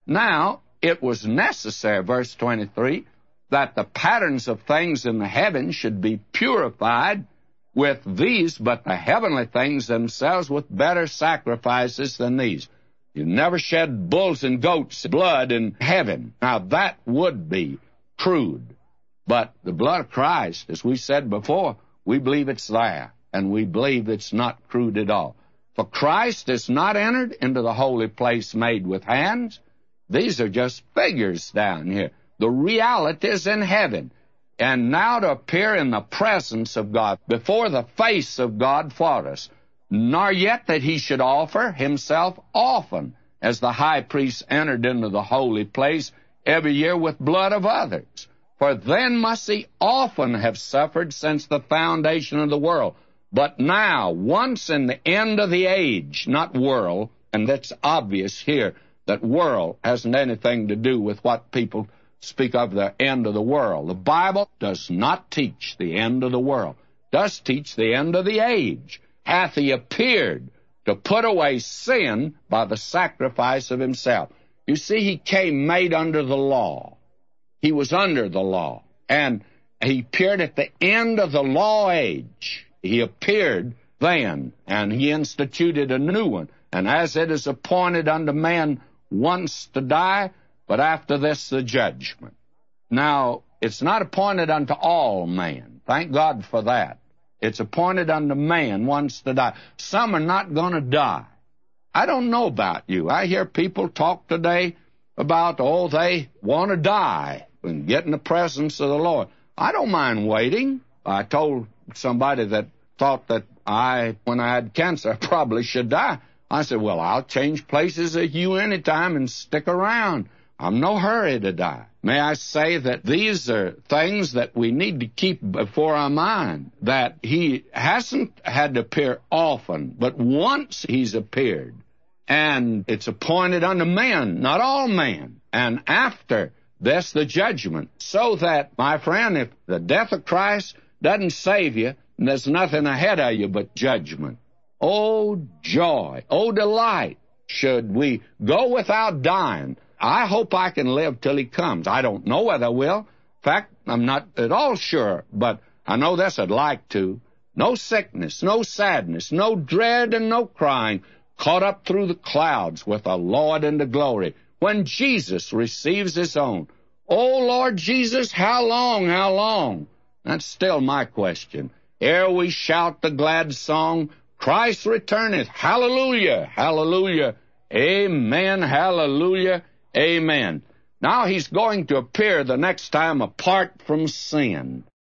Now, it was necessary, verse 23, that the patterns of things in the heavens should be purified with these, but the heavenly things themselves with better sacrifices than these. You never shed bulls and goats' blood in heaven. Now, that would be crude. But the blood of Christ, as we said before, we believe it's there, and we believe it's not crude at all. For Christ is not entered into the holy place made with hands. These are just figures down here. The reality is in heaven. And now to appear in the presence of God, before the face of God for us, nor yet that he should offer himself often, as the high priest entered into the holy place every year with blood of others. For then must he often have suffered since the foundation of the world. But now, once in the end of the age, not world, and that's obvious here, that world hasn't anything to do with what people speak of the end of the world. The Bible does not teach the end of the world. It does teach the end of the age. Hath he appeared to put away sin by the sacrifice of himself. You see, he came made under the law. He was under the law. And he appeared at the end of the law age. He appeared then, and he instituted a new one. And as it is appointed unto man once to die, but after this the judgment. Now, it's not appointed unto all man. Thank God for that. It's appointed unto man once to die. Some are not going to die. I don't know about you. I hear people talk today about, they want to die and get in the presence of the Lord. I don't mind waiting. I told somebody that thought that when I had cancer, I probably should die. I said, well, I'll change places with you anytime and stick around. I'm no hurry to die. May I say that these are things that we need to keep before our mind, that he hasn't had to appear often, but once he's appeared. And it's appointed unto men, not all men. And after this, the judgment. So that, my friend, if the death of Christ doesn't save you, there's nothing ahead of you but judgment. Oh, joy, oh, delight, should we go without dying. I hope I can live till he comes. I don't know whether I will. In fact, I'm not at all sure, but I know this, I'd like to. No sickness, no sadness, no dread and no crying, caught up through the clouds with the Lord into glory, when Jesus receives his own. Oh, Lord Jesus, how long, how long? That's still my question. Ere we shout the glad song, Christ returneth, hallelujah, hallelujah, amen, hallelujah, amen. Now he's going to appear the next time apart from sin.